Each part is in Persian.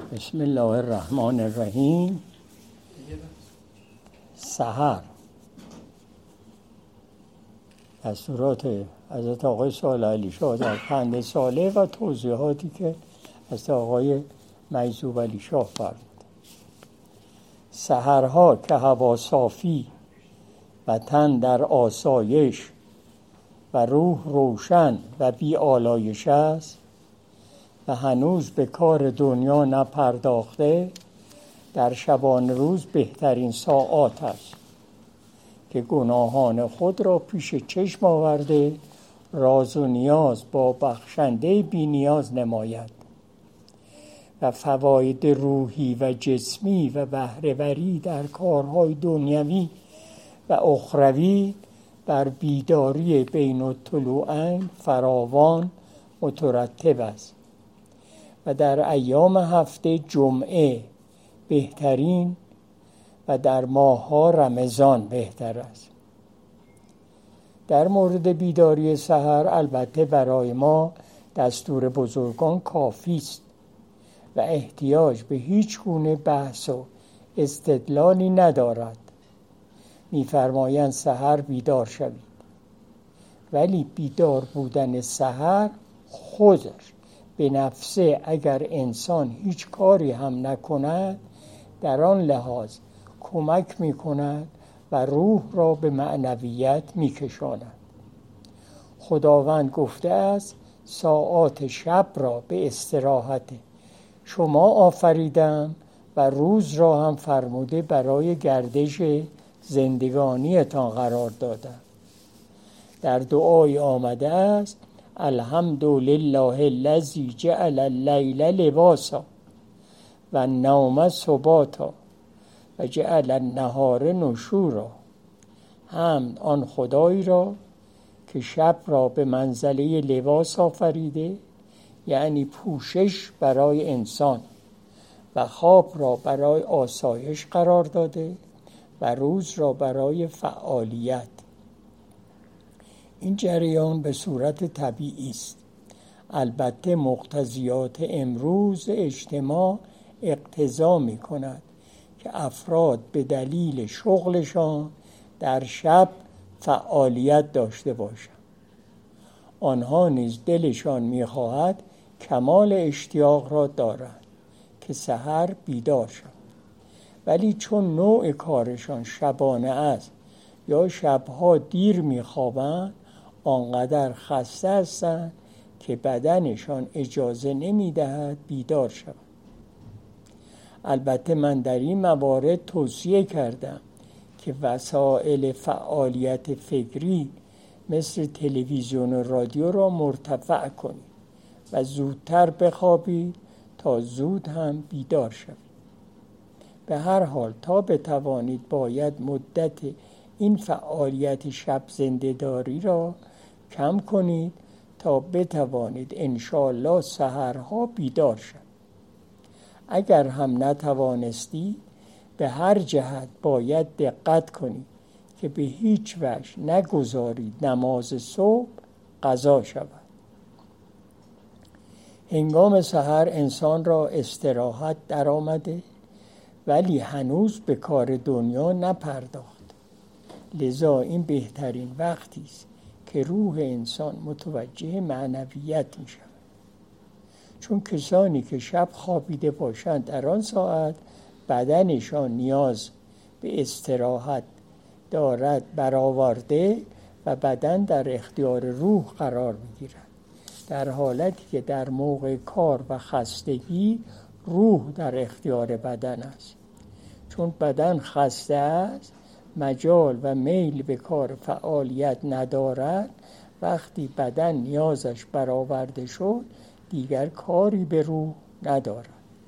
بسم الله الرحمن الرحیم. سحر دستورات حضرت آقای صالح علی شاه در پند صالح و توضیحاتی که از آقای مجذوب علی شاه فرمود. سحرها که هوا صافی و تن در آسایش و روح روشن و بی آلایش است و هنوز به کار دنیا نپرداخته، در شبان روز بهترین ساعات است که گناهان خود را پیش چشم آورده راز و نیاز با بخشنده بی نیاز نماید و فواید روحی و جسمی و بهره‌وری در کارهای دنیوی و اخروی بر بیداری بین الطلوعین فراوان مترتب است و در ایام هفته جمعه بهترین و در ماه‌ها رمضان بهتر است. در مورد بیداری سحر البته برای ما دستور بزرگان کافی است و احتیاج به هیچ گونه بحث و استدلالی ندارد. می‌فرمایند سحر بیدار شوید، ولی بیدار بودن سحر خودش به نفسه اگر انسان هیچ کاری هم نکند در آن لحاظ کمک می‌کند و روح را به معنویت می‌کشاند. خداوند گفته است ساعات شب را به استراحت شما آفریدم و روز را هم فرموده برای گردش زندگانیتان قرار دادم. در دعای آمده است الحمدلله الذی جعل اللیل لباسا و النوم سباتا و جعل النهار نشورا. حمد آن خدایی را که شب را به منزله لباس آفریده، یعنی پوشش برای انسان، و خواب را برای آسایش قرار داده و روز را برای فعالیت. این جریان به صورت طبیعی است. البته مقتضیات امروز اجتماع اقتضا می کند که افراد به دلیل شغلشان در شب فعالیت داشته باشند. آنها نیز دلشان می خواهد کمال اشتیاق را دارند که سحر بیدار شوند، ولی چون نوع کارشان شبانه است یا شبها دیر می خوابند آنقدر خسته هستند که بدنشان اجازه نمی دهد بیدار شوند. البته من در این موارد توصیه کردم که وسایل فعالیت فکری مثل تلویزیون و رادیو را مرتفع کنید و زودتر بخوابید تا زود هم بیدار شوید. به هر حال تا بتوانید باید مدت این فعالیت شب زنده‌داری را کم کنید تا بتوانید انشاءالله سحرها بیدار شوید. اگر هم نتوانستی به هر جهت باید دقت کنید که به هیچ وجه نگذارید نماز صبح قضا شود. هنگام سحر انسان را استراحت در آمده ولی هنوز به کار دنیا نپرداخت. لذا این بهترین وقتی است که روح انسان متوجه معنویت می شود. چون کسانی که شب خوابیده باشند در آن ساعت بدنشان نیاز به استراحت دارد برآورده و بدن در اختیار روح قرار می گیرد، در حالتی که در موقع کار و خستگی روح در اختیار بدن است. چون بدن خسته است مجال و میل به کار فعالیت ندارد. وقتی بدن نیازش برآورده شد دیگر کاری به روح ندارد.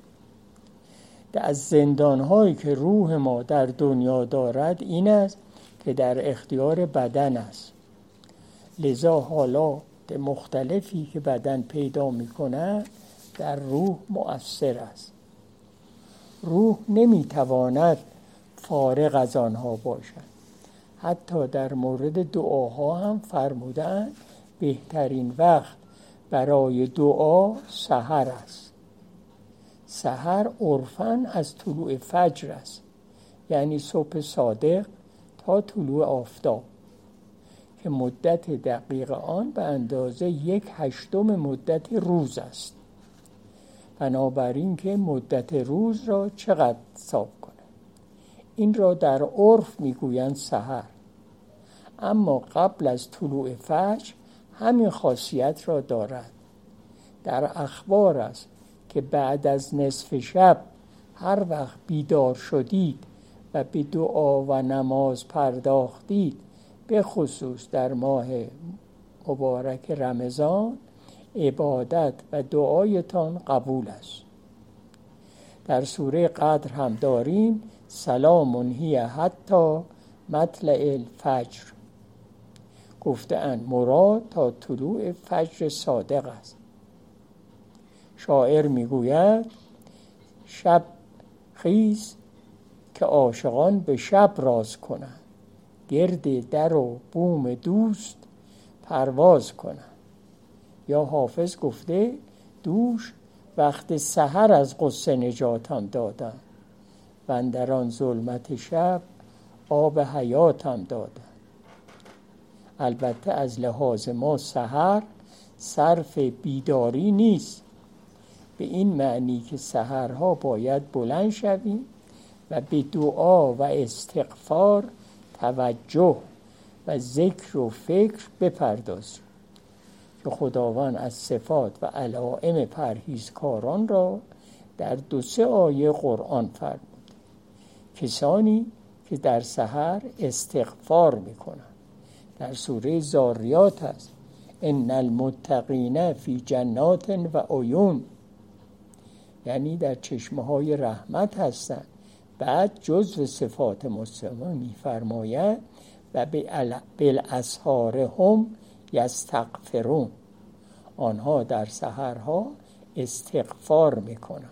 از زندان‌هایی که روح ما در دنیا دارد این است که در اختیار بدن است. لذا حالات مختلفی که بدن پیدا می‌کند در روح مؤثر است. روح نمی‌تواند فارغ از آنها باشد. حتی در مورد دعاها هم فرمودند بهترین وقت برای دعا سحر است. سحر عرفاً از طلوع فجر است، یعنی صبح صادق تا طلوع آفتاب که مدت دقیق آن به اندازه 1/8 مدت روز است. بنابراین که مدت روز را چقدر حساب کنه؟ این را در عرف میگویند سحر، اما قبل از طلوع فجر همین خاصیت را دارد. در اخبار است که بعد از نصف شب هر وقت بیدار شدید و به دعا و نماز پرداختید، به خصوص در ماه مبارک رمضان، عبادت و دعایتان قبول است. در سوره قدر هم داریم سلام هی حتی مطلع الفجر. گفته‌اند مراد تا طلوع فجر صادق است. شاعر میگوید شب خیز که عاشقان به شب راز کنند، گرد در و بوم دوست پرواز کنند. یا حافظ گفته دوش وقت سحر از غصه نجاتم دادن و اندران ظلمت شب آب حیاتم دادن. البته از لحاظ ما سحر صرف بیداری نیست، به این معنی که سحرها باید بلند شویم و به دعا و استغفار توجه و ذکر و فکر بپردازیم که خداوند از صفات و علائم پرهیزکاران را در 2-3 آیه قرآن فرمود. کسانی که در سحر استغفار میکنند. در سوره ذاریات است ان المتقین فی جنات و عیون، یعنی در چشمه‌های رحمت هستند. بعد جزو صفات مسلمان می‌فرماید و بالاسحار هم یستغفرون، آنها در سحرها استغفار میکنند.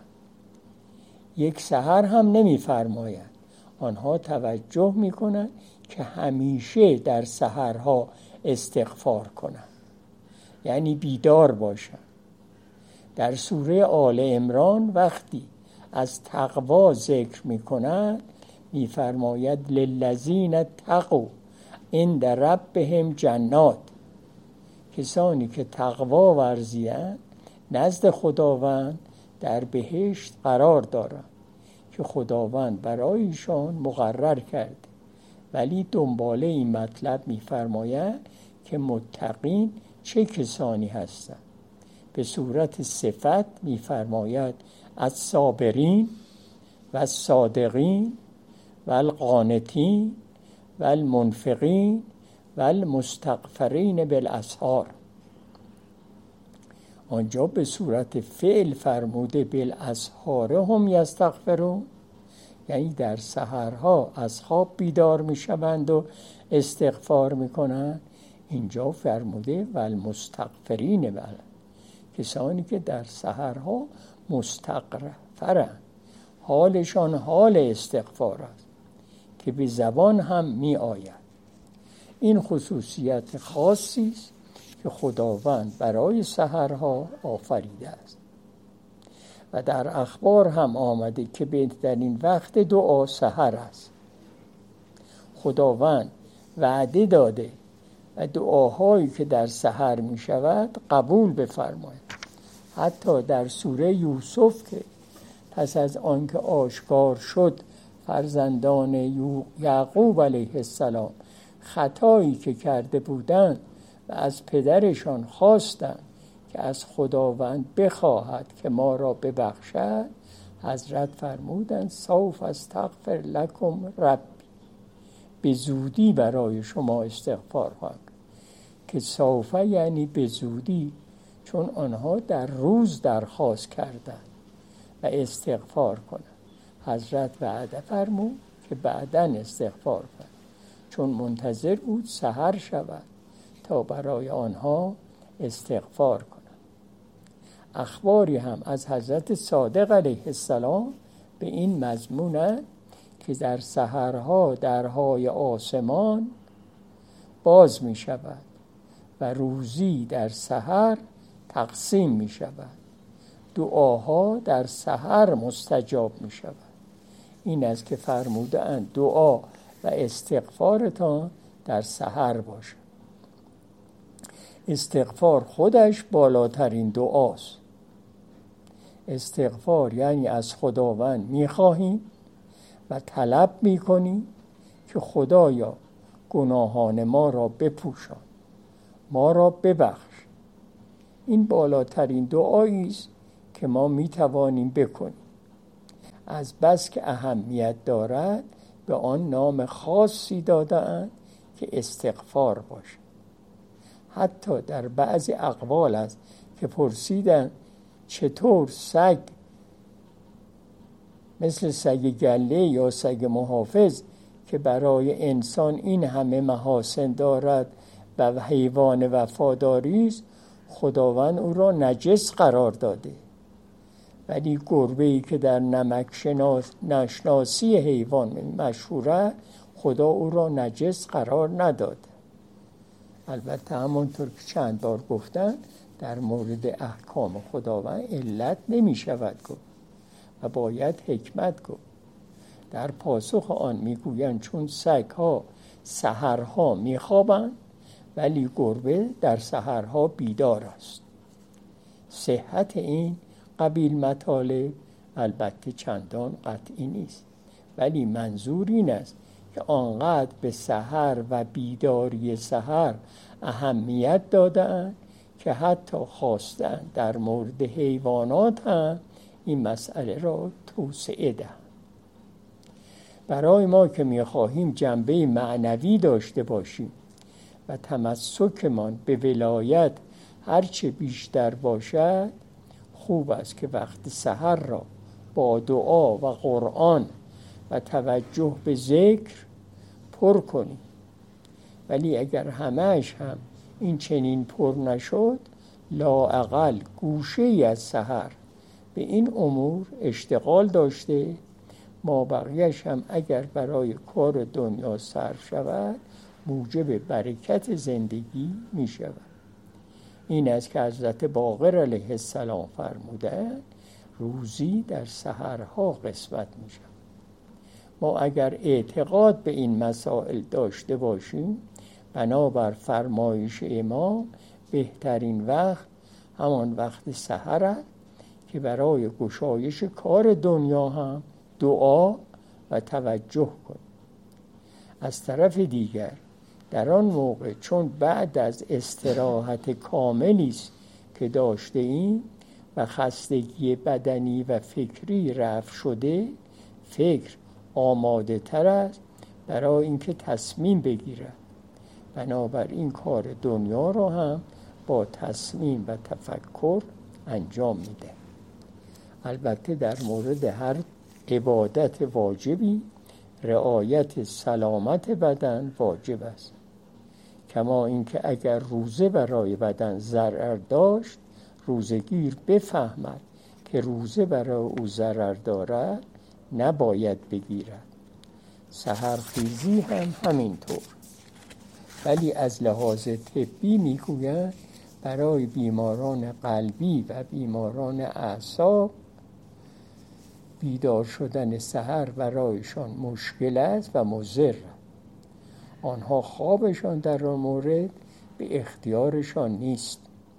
یک سحر هم نمی‌فرماید، آنها توجه میکنند که همیشه در سحرها استغفار کنند، یعنی بیدار باشند. در سوره آل عمران وقتی از تقوا ذکر میکنند میفرماید للذین اتقوا عند ربهم جنات، کسانی که تقوا ورزیدند نزد خداوند در بهشت قرار دارند که خداوند برایشان مقرر کرده. ولی دنباله این مطلب میفرماید که متقین چه کسانی هستند. به صورت صفت میفرماید الصابرین و الصادقین و القانتین و المنفقین و المستغفرین بالاسحار. آنجا به صورت فعل فرموده بالاسحار هم یستغفرون، یعنی در سحرها از خواب بیدار میشوند و استغفار میکنند. اینجا فرموده و المستغفرین، کسانی که در سحرها مستغفرند، حالشان حال استغفار است که به زبان هم می آید. این خصوصیت خاصی است که خداوند برای سحرها آفریده است. و در اخبار هم آمده که بهترین وقت دعا سحر است. خداوند وعده داده و دعاهایی که در سحر می شود قبول بفرماید. حتی در سوره یوسف که پس از آنکه آشکار شد فرزندان یعقوب علیه السلام خطایی که کرده بودند و از پدرشان خواستند که از خداوند بخواهد که ما را ببخشد، حضرت فرمودند سوف استغفر لکم ربی، به زودی برای شما استغفار خواهم. که سوف یعنی به زودی، چون آنها در روز درخواست کردند و استغفار کنند. حضرت وعده فرمود که بعداً استغفار کنند، چون منتظر بود سحر شود تا برای آنها استغفار کنند. اخباری هم از حضرت صادق علیه السلام به این مضمون است که در سحرها درهای آسمان باز می شود و روزی در سحر تقسیم می شود دعاها در سحر مستجاب می شود. این است که فرمودند دعا و استغفارتان در سحر باشد. استغفار خودش بالاترین دعاست. استغفار یعنی از خداوند می‌خواهیم و طلب می‌کنیم که خدایا گناهان ما را بپوشان، ما را ببخش. این بالاترین دعایی است که ما می‌توانیم بکنیم. از بس که اهمیت دارد به آن نام خاصی داده‌اند که استغفار باشد. حتی در بعضی اقوال است که پرسیدند چطور سگ مثل سگ گله یا سگ محافظ که برای انسان این همه محاسن دارد و حیوان وفاداری است، خداوند او را نجس قرار داده، ولی گربه‌ای که در نمک نشناسی حیوان مشهوره خدا او را نجس قرار نداده. البته همونطور که چند بار گفتن در مورد احکام خداوند علت نمی شود گفت و باید حکمت گفت. در پاسخ آن میگویند چون سگ‌ها سحرها میخوابند ولی گربه در سحرها بیدار است. صحت این قبیل مطالب البته چندان قطعی نیست، ولی منظور این است که آنقدر به سحر و بیداری سحر اهمیت داده‌اند که حتی خواستند در مورد حیوانات هم این مسئله را توسعه دهند. برای ما که می‌خواهیم جنبه معنوی داشته باشیم و تمسکمان به ولایت هرچه بیشتر باشد، خوب است که وقت سحر را با دعا و قرآن و توجه به ذکر پر کنیم. ولی اگر همه‌اش هم این چنین پر نشد، لااقل گوشه‌ای از سحر به این امور اشتغال داشته، ما بقیه‌اش هم اگر برای کار دنیا صرف شود موجب برکت زندگی می شود. این است که حضرت باقر علیه السلام فرمودند روزی در سحرها قسمت می شود. ما اگر اعتقاد به این مسائل داشته باشیم، بنابر فرمایش امام بهترین وقت همان وقت سحر است که برای گشایش کار دنیا هم دعا و توجه کنیم. از طرف دیگر در آن موقع چون بعد از استراحت کاملی است که داشته ایم و خستگی بدنی و فکری رفع شده، فکر آماده تر است برای اینکه تصمیم بگیرد. بنابراین کار دنیا را هم با تصمیم و تفکر انجام میده. البته در مورد هر عبادت واجبی رعایت سلامت بدن واجب است. کما اینکه اگر روزه برای بدن ضرر داشت، روزگیر بفهمد که روزه برای او ضرر دارد نباید بگیرد. سحرخیزی هم همینطور. ولی از لحاظ طبی میگویند برای بیماران قلبی و بیماران اعصاب بیدار شدن سحر برایشان مشکل است و مضر. آنها خوابشان در آن مورد به اختیارشان نیست.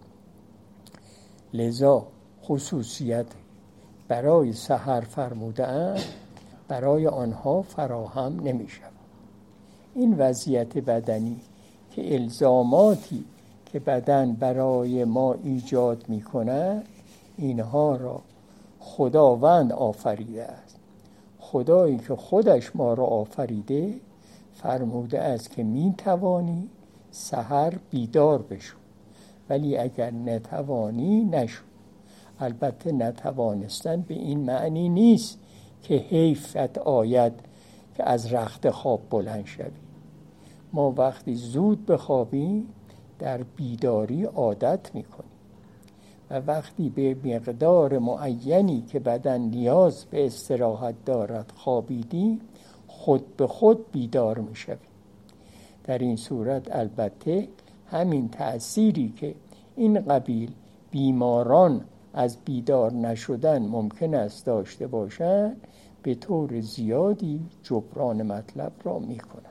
لذا خصوصیت برای سحر فرموده‌اند برای آنها فراهم نمی شود. این وضعیت بدنی که الزاماتی که بدن برای ما ایجاد می کند، اینها را خداوند آفریده است. خدایی که خودش ما را آفریده فرموده است که می توانی سحر بیدار بشو، ولی اگر نتوانی نشو. البته نتوانستن به این معنی نیست که حیفت آید که از رخت خواب بلند شوی. ما وقتی زود بخوابیم در بیداری عادت میکنیم و وقتی به مقدار معینی که بدن نیاز به استراحت دارد خوابیدیم، خود به خود بیدار میشویم. در این صورت البته همین تأثیری که این قبیل بیماران از بیدار نشدن ممکن است داشته باشند به طور زیادی جبران مطلب را می‌کنند.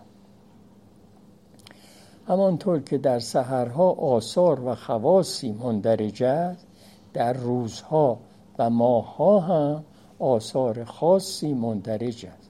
همانطور که در سحرها آثار و خواصی مندرج است، در روزها و ماهها هم آثار خاصی مندرج است.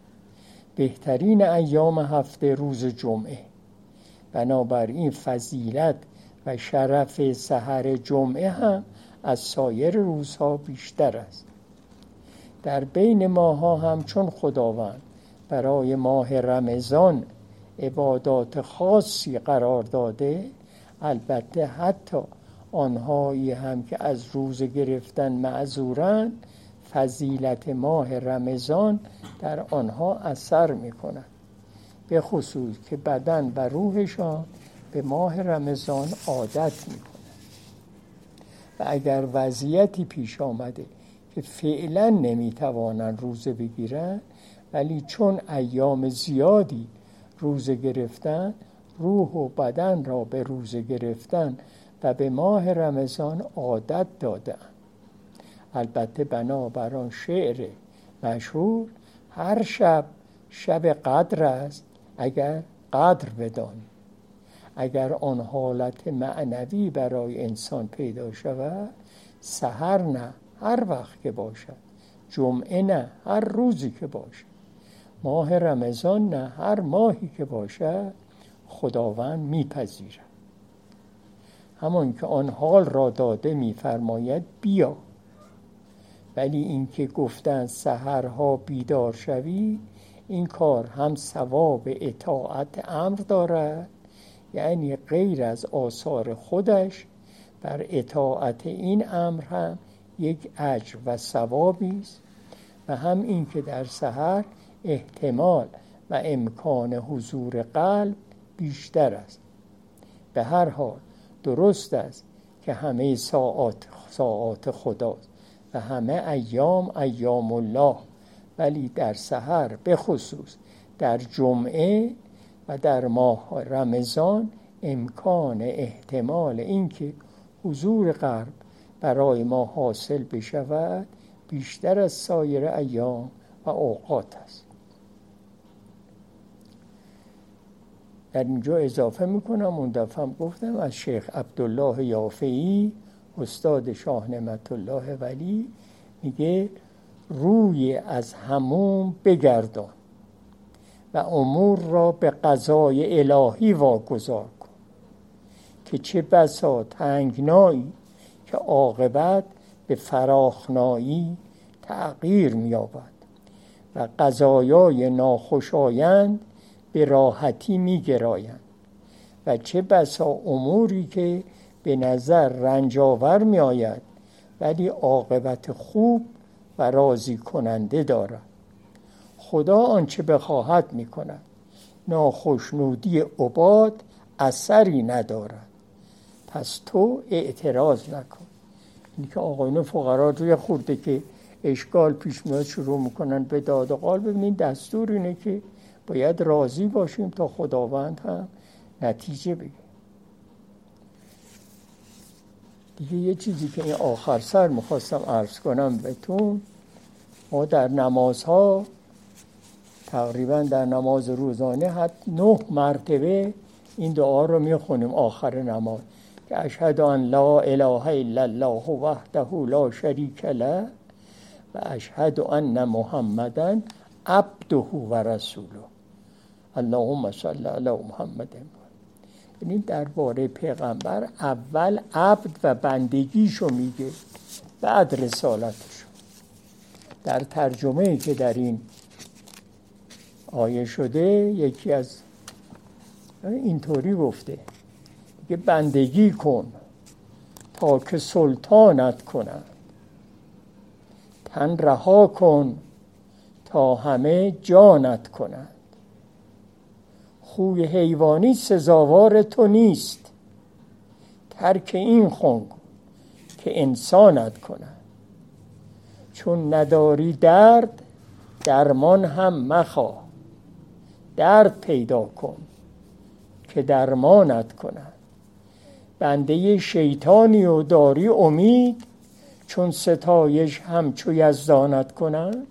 بهترین ایام هفته روز جمعه، بنابراین فضیلت و شرف سحر جمعه هم از سایر روزها بیشتر است. در بین ماهها هم چون خداوند برای ماه رمضان عبادات خاصی قرار داده، البته حتی آنهایی هم که از روزه گرفتن معذورند، فضیلت ماه رمضان در آنها اثر می‌کند، به خصوص که بدن و روحشان به ماه رمضان عادت می‌کند. و اگر وضعیتی پیش آمده که فعلا نمی‌توانند روزه بگیرند، ولی چون ایام زیادی روزه گرفتن، روح و بدن را به روزه گرفتن و به ماه رمضان عادت دادند. البته بنابر آن شعر مشهور، هر شب شب قدر است اگر قدر بدانی. اگر آن حالت معنوی برای انسان پیدا شود، سحر نه هر وقت که باشد، جمعه نه هر روزی که باشد، ماه رمضان نه هر ماهی که باشد، خداوند میپذیرد. همان که آن حال را داده میفرماید بیا. ولی این که گفتن سحرها بیدار شوی، این کار هم ثواب اطاعت امر دارد، یعنی غیر از آثار خودش بر اطاعت این امر هم یک اجر و ثوابی است، و هم این که در سحر احتمال و امکان حضور قلب بیشتر است. به هر حال درست است که همه ساعات خداست و همه ایام الله، ولی در سحر به خصوص در جمعه و در ماه رمضان امکان احتمال اینکه حضور قلب برای ما حاصل بشود بیشتر از سایر ایام و اوقات است. در اینجا اضافه میکنم، اون دفعه هم گفتم، از شیخ عبدالله یافعی استاد شاه نعمت الله ولی میگه روی از هموم بگردان و امور را به قضای الهی واگذار کن، که چه بسا تنگنایی که عاقبت به فراخنایی تغییر می‌یابد و قضایای ناخوشایند به راحتی می‌گرایند، و چه بسا اموری که به نظر رنجاور می‌آید ولی عاقبت خوب و راضی کننده دارد. خدا آنچه بخواهد می‌کند، ناخشنودی عباد اثری ندارد، پس تو اعتراض نکن. این که آقایون فقرا روی خورده که اشکال پیش میاد شروع میکنن به داد و قال. ببینید دستور اینه که باید راضی باشیم تا خداوند هم نتیجه بگه. دیگه یه چیزی که این آخر سر میخواستم عرض کنم بهتون، ما در نمازها تقریبا در نماز روزانه حتی 9 مرتبه این دعا رو میخونیم آخر نماز، که اشهد ان لا اله الا الله وحده لا شریک له و اشهد ان محمدن عبده و رسوله اللهم صل علی محمد. یعنی درباره پیغمبر اول عبد و بندگیشو میگه، بعد رسالتشو. در ترجمه‌ای که در این آیه شده یکی از اینطوری گفته که بندگی کن تا که سلطانت کنند، تن رها کن تا همه جانت کنند، خوی حیوانی سزاوار تو نیست، ترک این کن که انسانت کنند، چون نداری درد درمان هم مخواه، درد پیدا کن که درمانت کنند، بنده شیطانی و داری امید چون ستایش همچو یزدانت کنند؟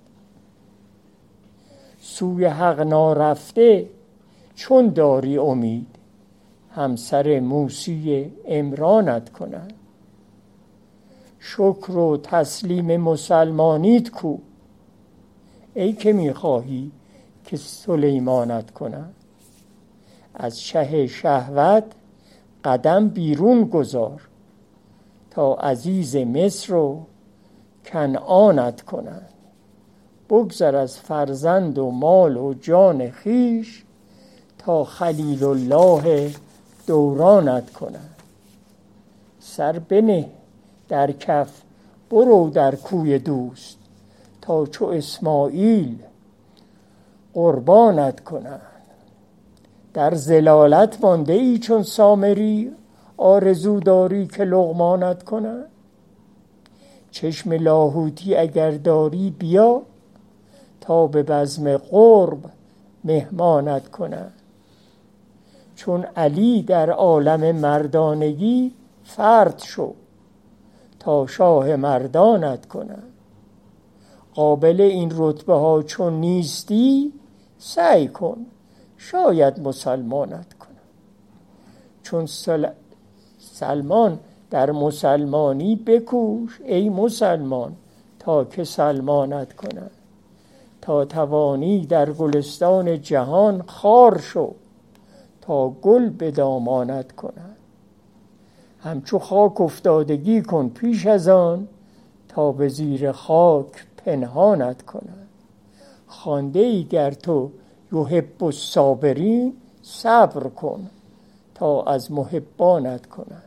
سوی حق نارفته چون داری امید همسر موسی عمرانت کنند؟ شکر و تسلیم مسلمانیت کو ای که میخواهی که سلیمانت کنند؟ از چه شهوت قدم بیرون گذار تا عزیز مصر و کنعانت کنند. بگذر از فرزند و مال و جان خویش تا خلیل الله دورانت کنند. سر بنه در کف برو در کوی دوست تا چو اسماعیل قربانت کنند. در ضلالت مانده ای چون سامری آرزو داری که لقمانت کنند؟ چشم لاهوتی اگر داری بیا تا به بزم قرب مهمانت کنند. چون علی در عالم مردانگی فرد شو تا شاه مردانت کنند. قابل این رتبه ها چون نیستی سعی کن شاید مسلمانت کنند. چون سلمان در مسلمانی بکوش ای مسلمان تا که سلمانت کنند. تا توانی در گلستان جهان خار شو تا گل به دامانت کنند. همچو خاک افتادگی کن پیش از آن تا به زیر خاک پنهانت کنند. خوانده ای گر تو یحب الصابرین صبر کن تا از محبانت کنند.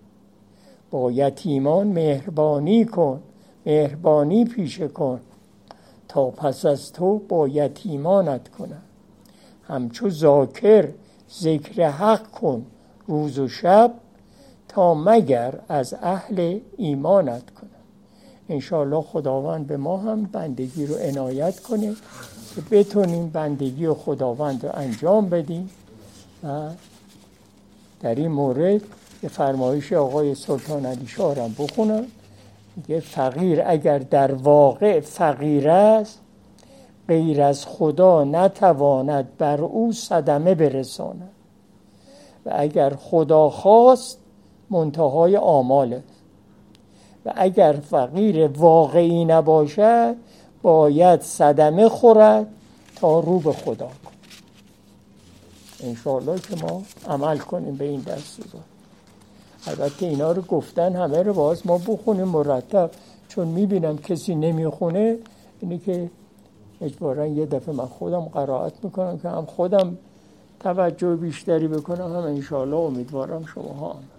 با یتیمان مهربانی کن مهربانی پیشه کن تا پس از تو با یتیمانت کنند. همچو ذاکر ذکر حق کن روز و شب تا مگر از اهل ایمانت کنند. انشاءالله خداوند به ما هم بندگی رو عنایت کنه که بتونیم بندگی خداوند رو انجام بدیم. و در این مورد یه فرمایش آقای سلطان علی شاه رو بخونم. میگه فقیر اگر در واقع فقیر است غیر از خدا نتواند بر او صدمه برساند و اگر خدا خواست منتهای آماله و اگر فقیر واقعی نباشد باید صدمه خورد تا رو به خدا کن. انشاءالله که ما عمل کنیم به این دستور. البته اینا رو گفتن همه رو باز ما بخونیم مرتب، چون میبینم کسی نمیخونه اینی که اجباراً یه دفعه من خودم قرائت میکنم که هم خودم توجه بیشتری بکنم هم انشاءالله امیدوارم شما هم